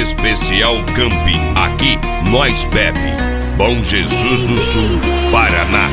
Especial Camping. Aqui nós bebe. Bom Jesus do Sul, Paraná.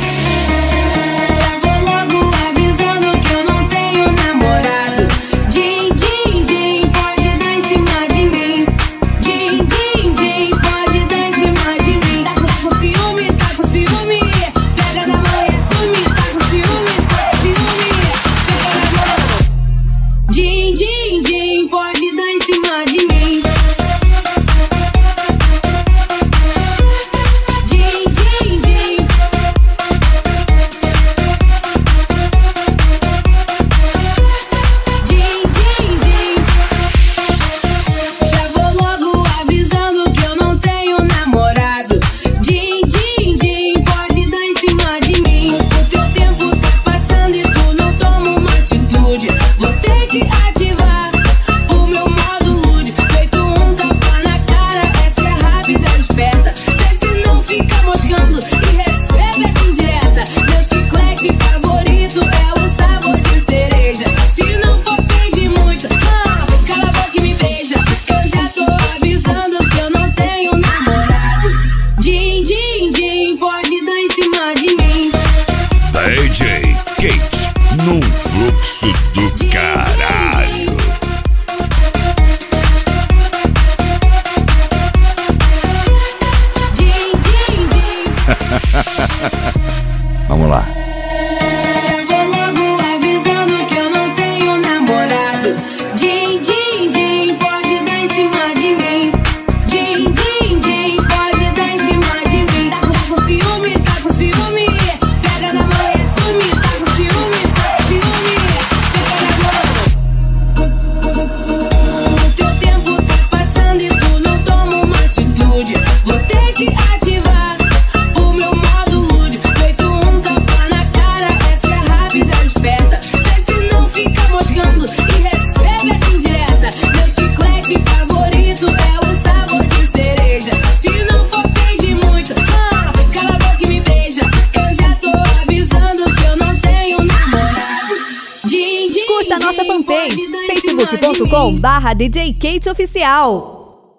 DJ Kate, num fluxo do caralho. Vamos lá. Já vou logo avisando que eu não tenho namorado. Din, din, din, pode dar em cima de mim. Din, din, din, pode dar em cima de mim. Tá com ciúme, tá com ciúme. Pega na mão e assume. Tá com ciúme, tá com ciúme. Pega na mão. O teu tempo tá passando e tu não toma uma atitude. Vou ter que ativar o meu modo lúdico. Feito um tapa na cara, essa é rápida, esperta. Vê se não fica moscando e recebe essa indireta. Meu chiclete favorito é o sabor de cereja. Se não for pedir muito, cala a boca e me beija. Eu já tô avisando que eu não tenho namorado. Din, din, Curta a nossa din, fanpage, pode dar em cima de mim. facebook.com/DJ Kate Oficial.